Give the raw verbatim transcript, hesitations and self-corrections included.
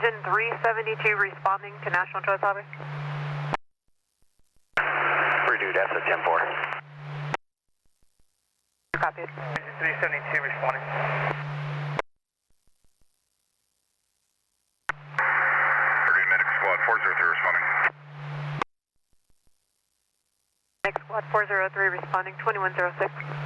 Engine three seventy-two responding to National Choice Lobby. Redo, that's a ten four. Copied. Engine three seventy-two responding. Purdue Medic Squad four zero three responding. Next squad four zero three responding twenty-one zero six.